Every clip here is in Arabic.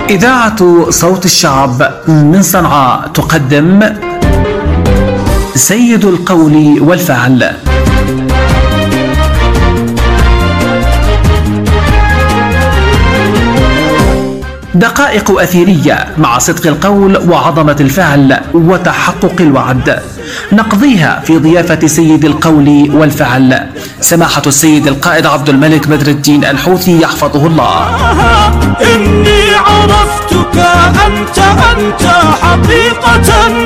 إذاعة صوت الشعب من صنعاء تقدم سيد القول والفعل. دقائق أثيرية مع صدق القول وعظمة الفعل وتحقق الوعد، نقضيها في ضيافة سيد القول والفعل سماحة السيد القائد عبد الملك بدر الدين الحوثي يحفظه الله. إني عرفتك أنت حقيقة،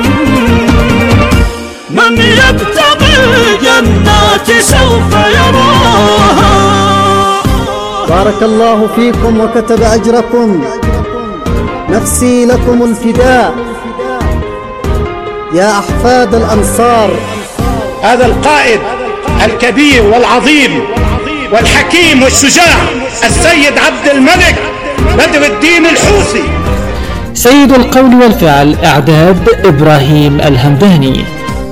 من يبتغي الجنات سوف يراها. بارك الله فيكم وكتب أجركم، نفسي لكم الفداء يا أحفاد الأنصار. هذا القائد الكبير والعظيم والحكيم والشجاع السيد عبد الملك بدر الدين الحوثي. سيد القول والفعل، إعداد إبراهيم الهمداني،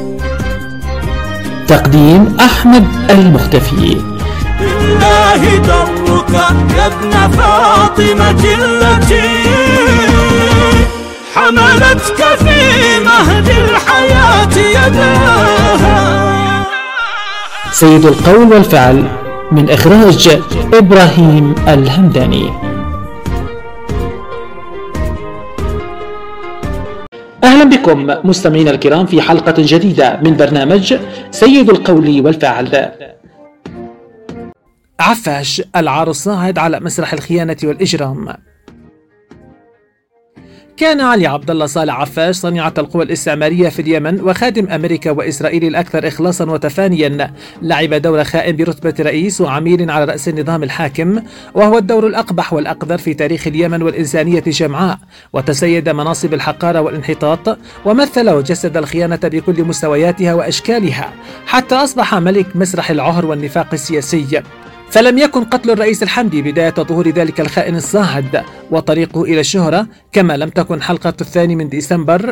تقديم أحمد المختفي. بالله درك يا ابن فاطمة التي حملتك في مهد الحياة يداها. سيد القول والفعل من إخراج إبراهيم الهمداني. أهلا بكم مستمعينا الكرام في حلقة جديدة من برنامج سيد القول والفعل. عفاش، العار الصاعد على مسرح الخيانة والإجرام. كان علي عبد الله صالح عفاش صنيعة القوى الاستعمارية في اليمن وخادم أمريكا وإسرائيل الأكثر إخلاصا وتفانيا، لعب دور خائن برتبة رئيس وعميل على رأس النظام الحاكم، وهو الدور الأقبح والأقذر في تاريخ اليمن والإنسانية جمعاء، وتسيد مناصب الحقارة والانحطاط، ومثل وجسد الخيانة بكل مستوياتها وأشكالها، حتى أصبح ملك مسرح العهر والنفاق السياسي. فلم يكن قتل الرئيس الحمدي بداية ظهور ذلك الخائن الصاعد وطريقه إلى الشهرة، كما لم تكن حلقة 2 ديسمبر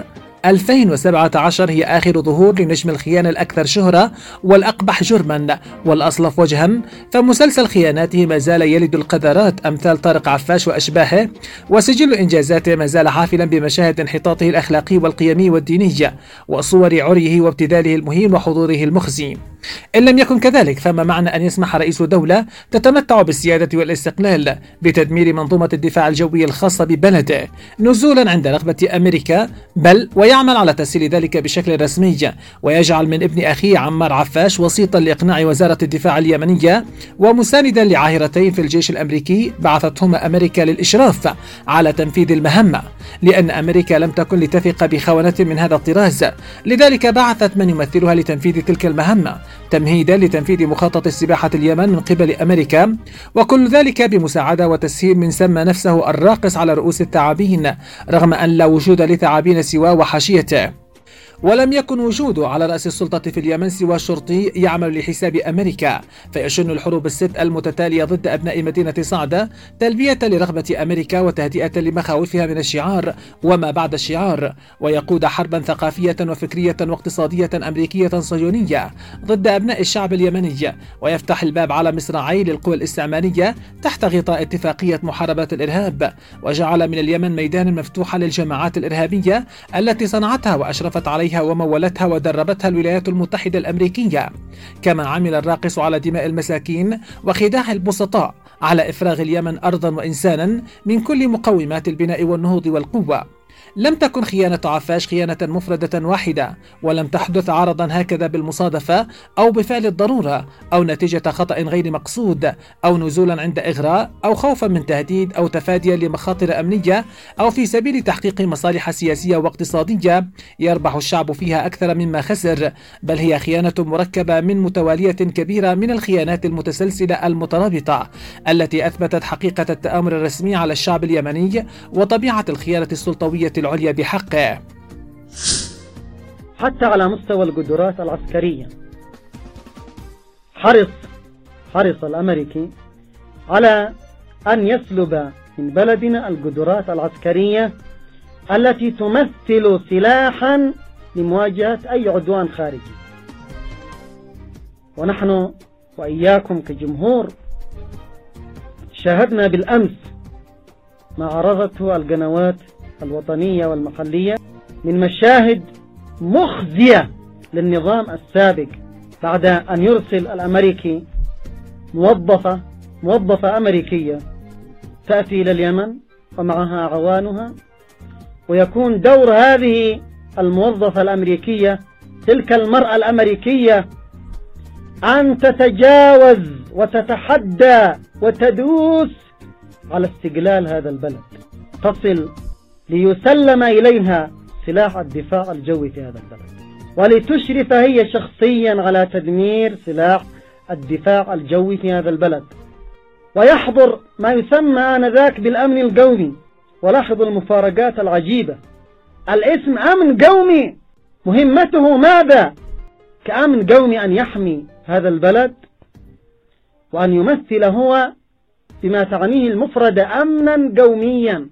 2017 هي آخر ظهور لنجم الخيانة الأكثر شهرة والأقبح جرما والأصلف وجها، فمسلسل خياناته ما زال يلد القذرات أمثال طارق عفاش وأشباهه، وسجل إنجازاته ما زال حافلا بمشاهد انحطاطه الأخلاقي والقيمي والديني وصور عريه وابتذاله المهين وحضوره المخزي. إن لم يكن كذلك، فما معنى أن يسمح رئيس دولة تتمتع بالسيادة والاستقلال بتدمير منظومة الدفاع الجوي الخاصة ببلده نزولا عند رغبة أمريكا، بل ويعمل على تسهيل ذلك بشكل رسمي، ويجعل من ابن أخيه عمار عفاش وسيطا لإقناع وزارة الدفاع اليمنية ومساندا لعاهرتين في الجيش الأمريكي بعثتهما أمريكا للإشراف على تنفيذ المهمة، لأن أمريكا لم تكن لتثق بخونة من هذا الطراز، لذلك بعثت من يمثلها لتنفيذ تلك المهمة تمهيدا لتنفيذ مخطط استباحة اليمن من قبل أمريكا، وكل ذلك بمساعدة وتسهيل من سمى نفسه الراقص على رؤوس الثعابين، رغم أن لا وجود لثعابين سواه وحاشيته. ولم يكن وجوده على رأس السلطة في اليمن سوى شرطي يعمل لحساب أمريكا، فيشن الحروب الست المتتالية ضد أبناء مدينة صعدة تلبية لرغبة أمريكا وتهدئة لمخاوفها من الشعار وما بعد الشعار، ويقود حربا ثقافية وفكرية واقتصادية أمريكية صهيونية ضد أبناء الشعب اليمني، ويفتح الباب على مصراعي للقوى الاستعمارية تحت غطاء اتفاقية محاربة الإرهاب، وجعل من اليمن ميدانا مفتوحا للجماعات الإرهابية التي صنعتها وأشرفت عليها ومولتها ودربتها الولايات المتحدة الأمريكية. كما عمل الراقص على دماء المساكين وخداع البسطاء على إفراغ اليمن أرضا وإنسانا من كل مقومات البناء والنهوض والقوة. لم تكن خيانة عفاش خيانة مفردة واحدة، ولم تحدث عرضا هكذا بالمصادفة أو بفعل الضرورة أو نتيجة خطأ غير مقصود أو نزولا عند إغراء أو خوفا من تهديد أو تفاديا لمخاطر أمنية أو في سبيل تحقيق مصالح سياسية واقتصادية يربح الشعب فيها أكثر مما خسر، بل هي خيانة مركبة من متوالية كبيرة من الخيانات المتسلسلة المترابطة التي أثبتت حقيقة التآمر الرسمي على الشعب اليمني وطبيعة الخيانة السلطوية العليا بحقه. حتى على مستوى القدرات العسكرية حرص الأمريكي على أن يسلب من بلدنا القدرات العسكرية التي تمثل سلاحا لمواجهة أي عدوان خارجي. ونحن وإياكم كجمهور شاهدنا بالأمس ما عرضته القنوات الوطنية والمحلية من مشاهد مخزية للنظام السابق، بعد أن يرسل الأمريكي موظفة أمريكية تأتي إلى اليمن ومعها عوانها، ويكون دور هذه الموظفة الأمريكية، تلك المرأة الأمريكية، أن تتجاوز وتتحدى وتدوس على استقلال هذا البلد، تصل ليسلم إليها سلاح الدفاع الجوي في هذا البلد، ولتشرف هي شخصيا على تدمير سلاح الدفاع الجوي في هذا البلد، ويحضر ما يسمى آنذاك بالأمن القومي. ولاحظوا المفارقات العجيبة، الاسم أمن قومي، مهمته ماذا؟ كأمن قومي أن يحمي هذا البلد وأن يمثل هو بما تعنيه المفردة أمنا قوميا.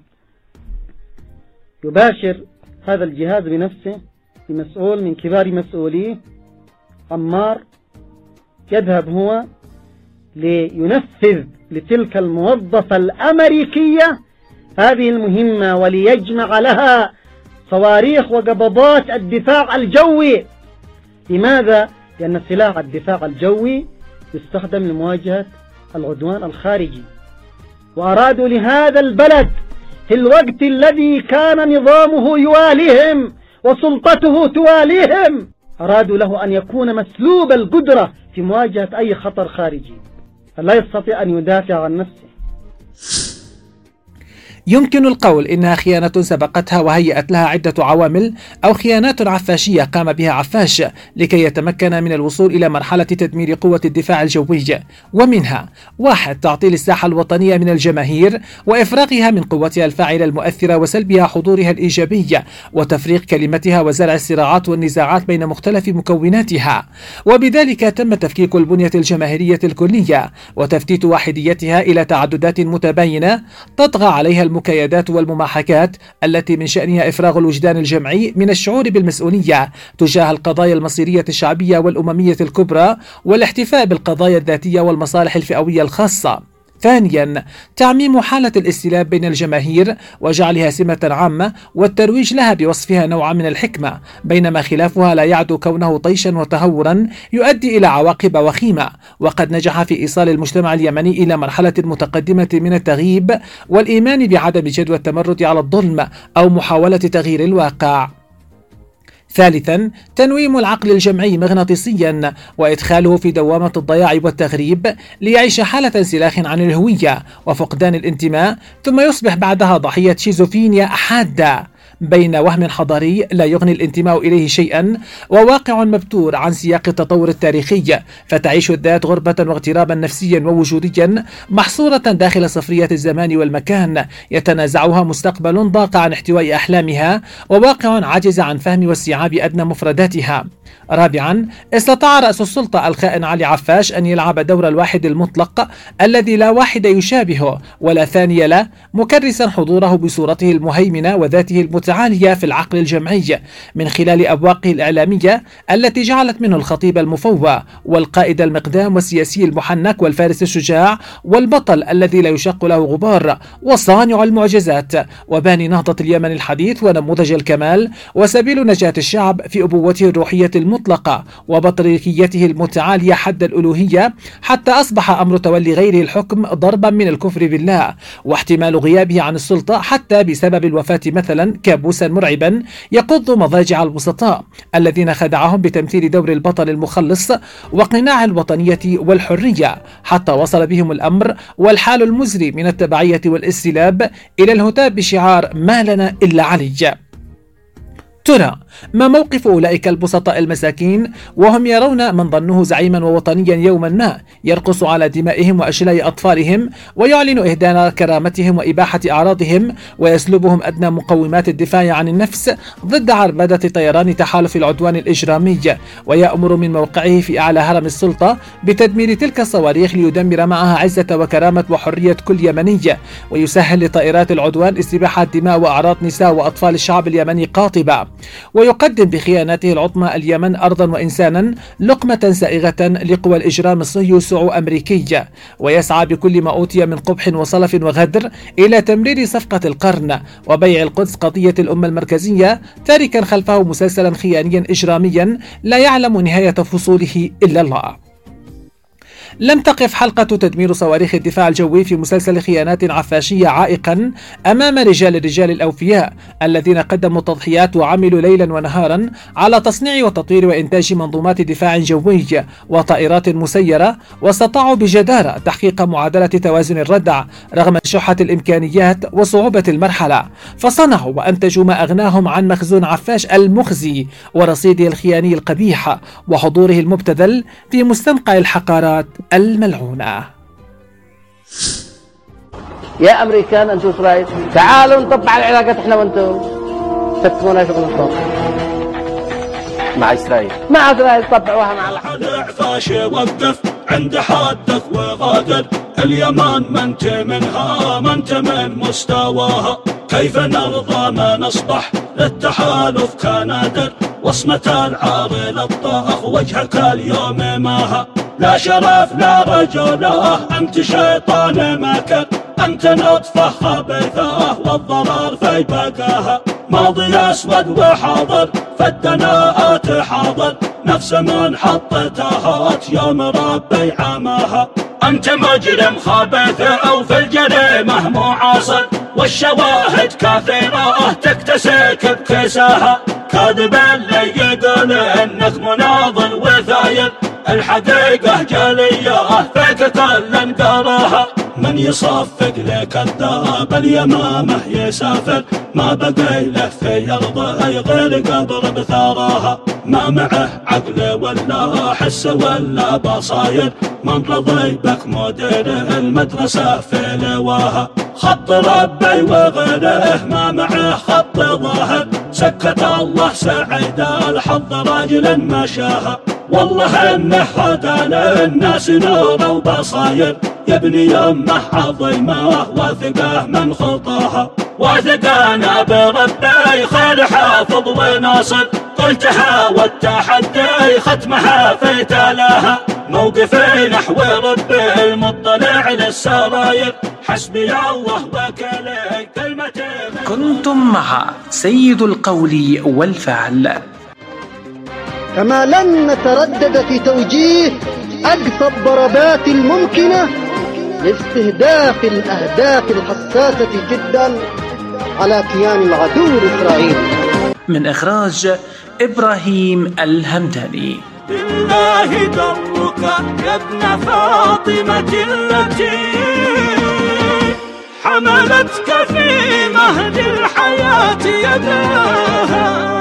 يباشر هذا الجهاز بنفسه بمسؤول من كبار مسؤوليه عمار، يذهب هو لينفذ لتلك الموظفة الأمريكية هذه المهمة، وليجمع لها صواريخ وقبضات الدفاع الجوي. لماذا؟ لأن سلاح الدفاع الجوي يستخدم لمواجهة العدوان الخارجي، وأرادوا لهذا البلد في الوقت الذي كان نظامه يواليهم وسلطته تواليهم، أرادوا له أن يكون مسلوب القدرة في مواجهة أي خطر خارجي، فلا يستطيع أن يدافع عن نفسه. يمكن القول إنها خيانة سبقتها وهيأت لها عدة عوامل، أو خيانات عفاشية قام بها عفاش لكي يتمكن من الوصول إلى مرحلة تدمير قوة الدفاع الجوي، ومنها: 1. تعطيل الساحة الوطنية من الجماهير وإفراغها من قوتها الفاعلة المؤثرة وسلبها حضورها الإيجابي وتفريق كلمتها وزرع الصراعات والنزاعات بين مختلف مكوناتها، وبذلك تم تفكيك البنية الجماهيرية الكلية وتفتيت واحديتها إلى تعددات متباينة تطغى عليها المكايدات والمماحكات التي من شأنها إفراغ الوجدان الجمعي من الشعور بالمسؤولية تجاه القضايا المصيرية الشعبية والأممية الكبرى والاحتفاء بالقضايا الذاتية والمصالح الفئوية الخاصة. 2. تعميم حالة الاستلاب بين الجماهير وجعلها سمة عامة والترويج لها بوصفها نوعا من الحكمة، بينما خلافها لا يعدو كونه طيشا وتهورا يؤدي إلى عواقب وخيمة. وقد نجح في إيصال المجتمع اليمني إلى مرحلة متقدمة من التغييب والإيمان بعدم جدوى التمرد على الظلم أو محاولة تغيير الواقع. 3. تنويم العقل الجمعي مغناطيسيا وإدخاله في دوامة الضياع والتغريب ليعيش حالة انسلاخ عن الهوية وفقدان الانتماء، ثم يصبح بعدها ضحية شيزوفينيا حادة بين وهم حضاري لا يغني الانتماء إليه شيئا وواقع مبتور عن سياق التطور التاريخي، فتعيش الذات غربة واغترابا نفسيا ووجوديا محصورة داخل صفرية الزمان والمكان يتنازعها مستقبل ضاق عن احتواء أحلامها وواقع عاجز عن فهم واستيعاب أدنى مفرداتها. 4. استطاع رأس السلطة الخائن علي عفاش أن يلعب دور الواحد المطلق الذي لا واحد يشابهه ولا ثاني له، مكرسا حضوره بصورته المهيمنة وذاته المتعالية في العقل الجمعي من خلال أبواقه الإعلامية التي جعلت منه الخطيب المفوه والقائد المقدام والسياسي المحنك والفارس الشجاع والبطل الذي لا يشق له غبار وصانع المعجزات وباني نهضة اليمن الحديث ونموذج الكمال وسبيل نجاة الشعب في أبوته الروحية المطلقة وبطريقيته المتعالية حد الألوهية، حتى أصبح أمر تولي غيره الحكم ضربا من الكفر بالله، واحتمال غيابه عن السلطة حتى بسبب الوفاة مثلا كابوسا مرعبا يقض مضاجع البسطاء الذين خدعهم بتمثيل دور البطل المخلص وقناع الوطنية والحرية، حتى وصل بهم الأمر والحال المزري من التبعية والاستلاب إلى الهتاف بشعار ما لنا إلا علي. ترى ما موقف أولئك البسطاء المساكين وهم يرون من ظنوه زعيما ووطنيا يوما ما يرقص على دمائهم وأشلاء أطفالهم ويعلن إهدار كرامتهم وإباحة أعراضهم ويسلبهم أدنى مقومات الدفاع عن النفس ضد عربدة طيران تحالف العدوان الإجرامي، ويأمر من موقعه في أعلى هرم السلطة بتدمير تلك الصواريخ ليدمر معها عزة وكرامة وحرية كل يمني، ويسهل لطائرات العدوان استباحة دماء وأعراض نساء وأطفال الشعب اليمني قاطبة. ويقدم بخياناته العظمى اليمن أرضا وإنسانا لقمة سائغة لقوى الإجرام الصهيونسو أمريكي، ويسعى بكل ما أوتي من قبح وصلف وغدر إلى تمرير صفقة القرن وبيع القدس قضية الأمة المركزية، تاركا خلفه مسلسلا خيانيا إجراميا لا يعلم نهاية فصوله إلا الله. لم تقف حلقة تدمير صواريخ الدفاع الجوي في مسلسل خيانات عفاشية عائقا أمام رجال الأوفياء الذين قدموا التضحيات وعملوا ليلا ونهارا على تصنيع وتطوير وإنتاج منظومات دفاع جوي وطائرات مسيرة، واستطاعوا بجدارة تحقيق معادلة توازن الردع رغم شحة الإمكانيات وصعوبة المرحلة، فصنعوا وأنتجوا ما أغناهم عن مخزون عفاش المخزي ورصيده الخياني القبيح وحضوره المبتذل في مستنقع الحقارات الملعونة. يا أمريكان أنتوا إسرائيل تعالوا نطبع العلاقات إحنا وأنتوا تكتبونا شغل مع إسرائيل طبعوها مع العفاش وقف عند حدك وغادر اليمن ما انت منها ما انت من مستواها، كيف نرضى ما نصبح للتحالف كنادر وصمة العار للطاغ وجهك اليوم ماها، لا شرف لا رجوله أنت شيطان ماكر أنت نطفة خبيثة والضرر في بقاها، ماضي أسود وحاضر فالدناءات حاضر نفس من حطتها يوم ربي عماها، أنت مجرم خبيث أو في الجريمة معاصر والشواهد كثيرة تكتسك بكساها، كاذب اللي يقول إنك مناضل وثاير الحقيقة جلية فيك كل قراها، من يصفق لك الذهب اليمامة يسافر ما بقي له في أرضه غير قبر بثراها، ما معه عقل ولا حس ولا بصاير من رضي بك مدير المدرسة في لواها، خط ربي وغيره ما معه خط ظاهر سكت الله سعيد الحظ راجل مشاها، والله انه هدى للناس نور وبصاير يبني يمه عظيمه واثقه من خطاها، واثقانا بربي خير حافظ وناصر قلتها والتحدي ختمها في تلاها، موقفي نحو ربي المطلع للسراير حسبي الله وكلي كلمتي. كنتم مع سيد القول والفعل. كما لن نتردد في توجيه أقصى الضربات الممكنة لاستهداف الأهداف الحساسة جدا على كيان العدو الإسرائيلي. من إخراج إبراهيم الهمداني. بالله درك يا ابن فاطمة التي حملتك في مهد الحياة يداها،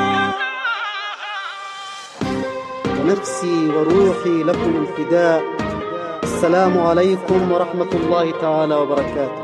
نفسي وروحي لكم الفداء. السلام عليكم ورحمة الله تعالى وبركاته.